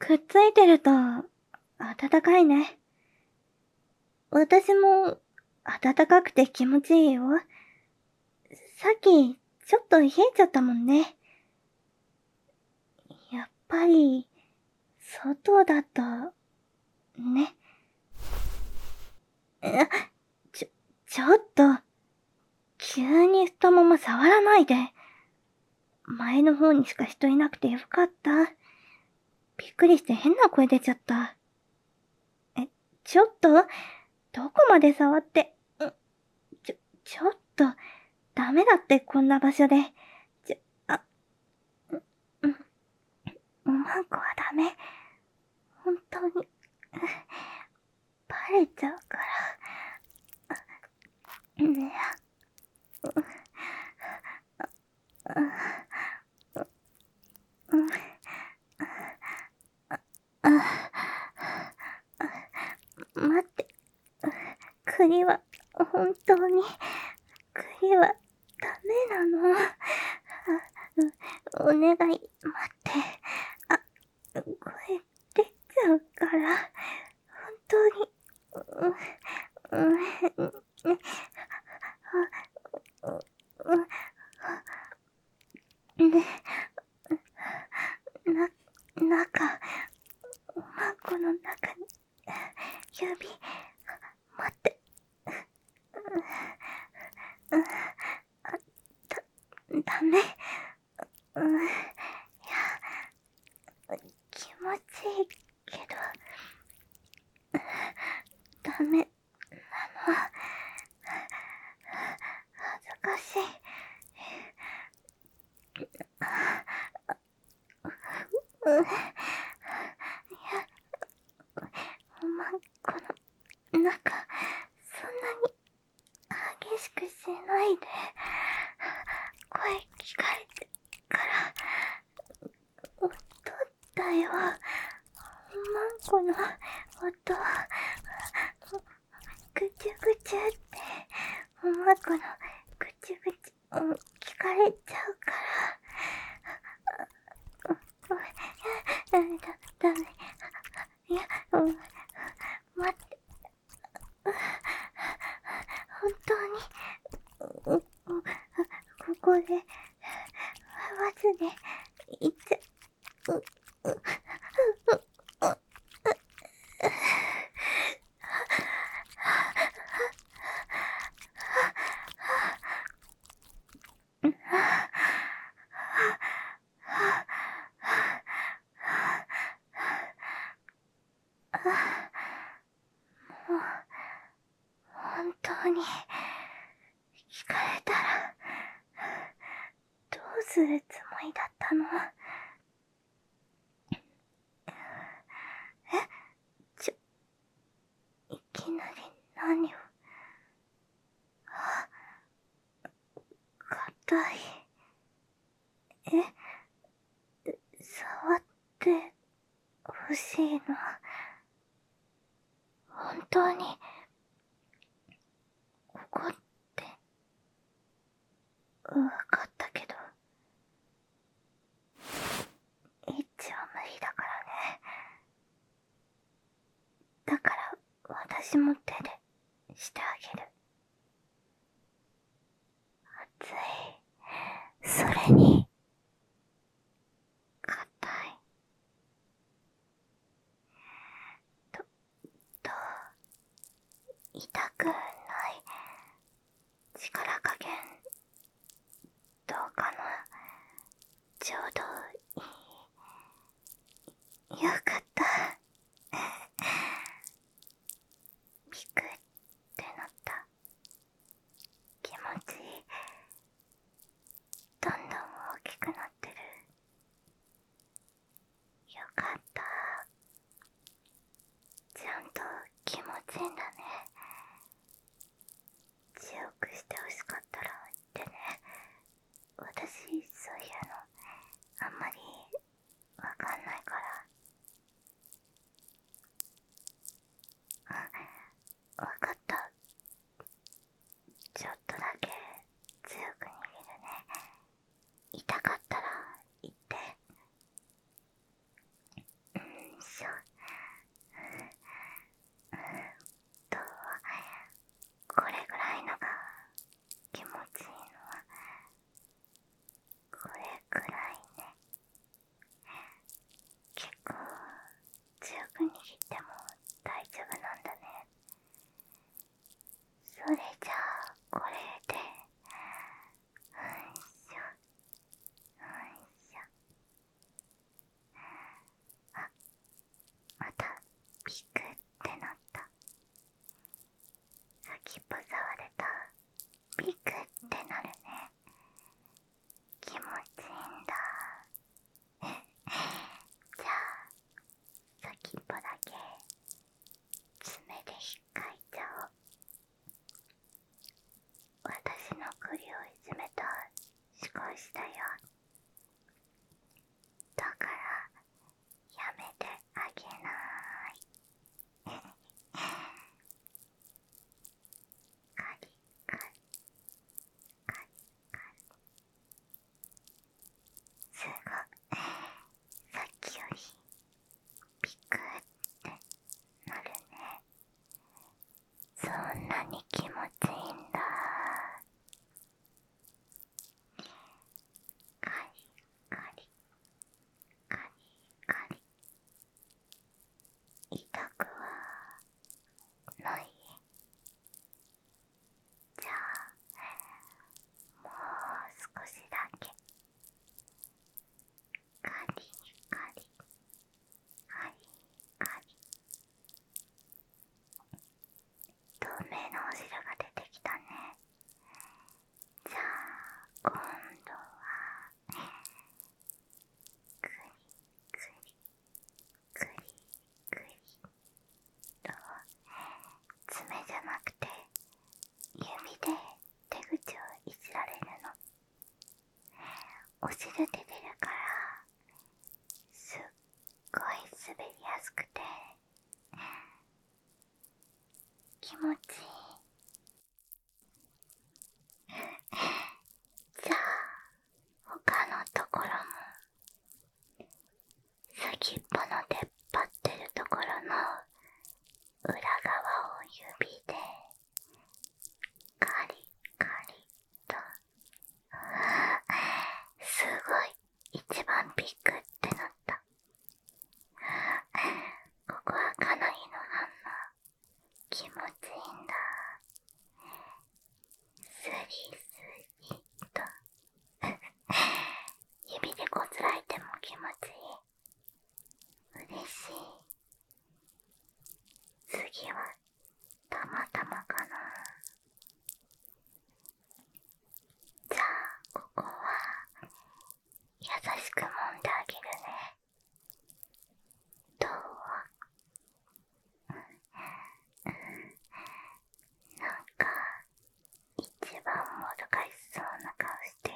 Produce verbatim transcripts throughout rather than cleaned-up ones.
くっついてると、暖かいね。私も、暖かくて気持ちいいよ。さっき、ちょっと冷えちゃったもんね。やっぱり、外だと、ね。え、ちょ、ちょっと、急に太もも触らないで。前の方にしか人いなくてよかった。びっくりして変な声出ちゃった。え、ちょっと、どこまで触って、ん、ちょ、ちょっと、ダメだってこんな場所で。ちょ、あ、ん、ん、おまんこはダメ。本当に、バレちゃうから。ねえ。待って。栗は、本当に、栗は、ダメなの。お願い、待って。あ、声出ちゃうから。本当に、うん、うん、ね、な、中、おまんこの中に、指、待って、だ、ダメ、うん、いや、気持ちいいけど、ダメなの。恥ずかしい。うん、いや、おまんこの中、そんなに激しくしないで。声聞かれてから音だよ。おまんこの音。ぐちゅぐちゅっておまんこのぐちゅぐちゅ、うん、聞かれちゃうから。だ、だめ。いや、うん、待って。本当に、うん、ここで、わずで、いっちゃ、う、う、う、う、本当に、聞かれたら、どうするつもりだったの？え？ちょ、いきなり何を？あ、硬い。え？触ってほしいの？本当に、怒って。わかったけど、エッチは無理だからね。だから私も手でしてあげる。熱い。それに、硬い。ど、どう、痛くない？力加減、どうかな？ちょうどいい。よかった。ピクってなった。気持ちいい。どんどん大きくなってる。よかった。ちゃんと気持ちいいんだね。強くしてほしかったら言ってね。私、そういうの、あんまりわかんないから。 の出っ張ってるところの裏側を指でカリカリと。すごい、一番ビクってなった。ここはかなりの反応。気持ちいいんだ。スリスリと指でこすられても気持ちいい。嬉しい。次はたまたまかな。じゃあここは優しく揉んであげるね。どう？なんか一番もどかしそうな顔してる。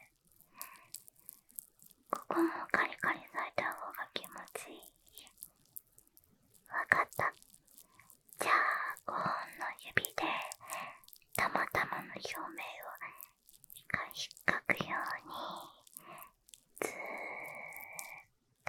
ここもカリカリされた方が気持ちいい。わかった。じゃあごほんの指でたまたまの表面を引っかくようにずーっと。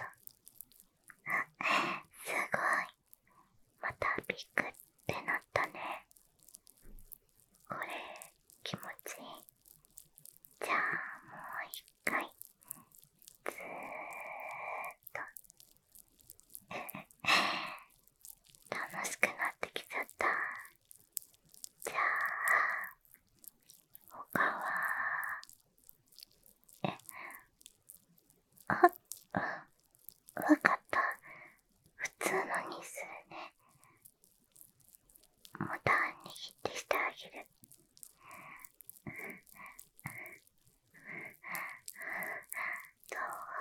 すごい。またビクってなったね。これ気持ちいい。じゃあもう一回ずーっと。楽しくなってきちゃった。じゃあ他は、え、あ、わかった。普通のにするね。ボタン握ってしてあげる。ど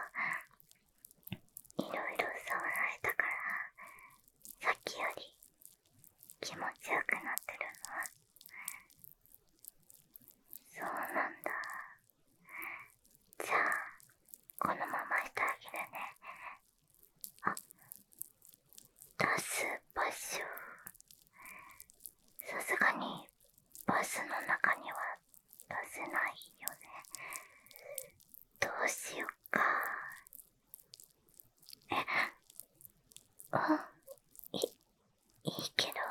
う？いろいろ触られたからさっきより気持ちよくなってるの？そうなんだ。じゃあこのまましてあげるね。あ、出す場所、さすがにバスの中には出せないよね。どうしよっか。え、あ、い、いいけど、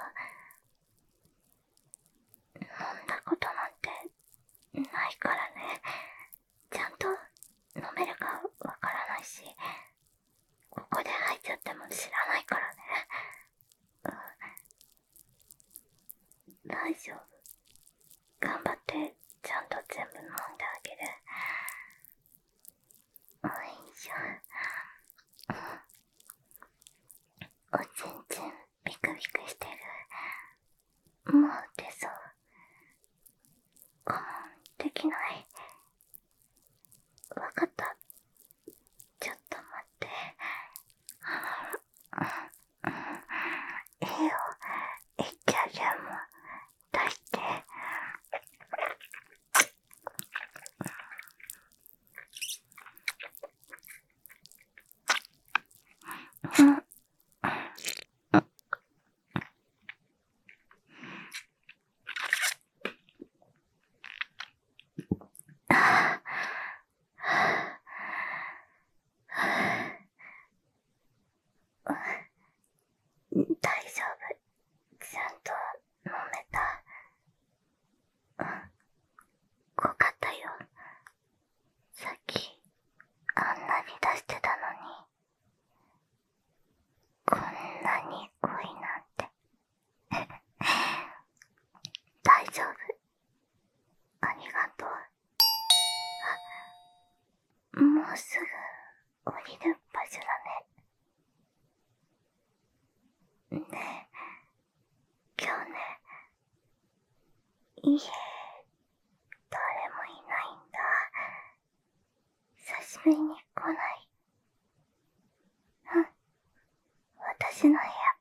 飲んだことなんてないからね。ちゃんと飲めるかわからないし、ここで吐いちゃっても知らないからね。うん、大丈夫。頑張ってちゃんと全部飲んであげる。おいしょ。おちんちんビクビクしてる。もう出そう。我慢できない。わかった。ちょっと待って。いいよ。いっちゃじゃも出して。うん。大丈夫。ちゃんと飲めた。うん。濃かったよ。さっきあんなに出してたのに。こんなに濃いなんて。大丈夫。ありがとう。もうすぐ降りる場所だね。ねえ、今日ね、家、誰もいないんだ。久しぶりに来ない？うん。私の部屋、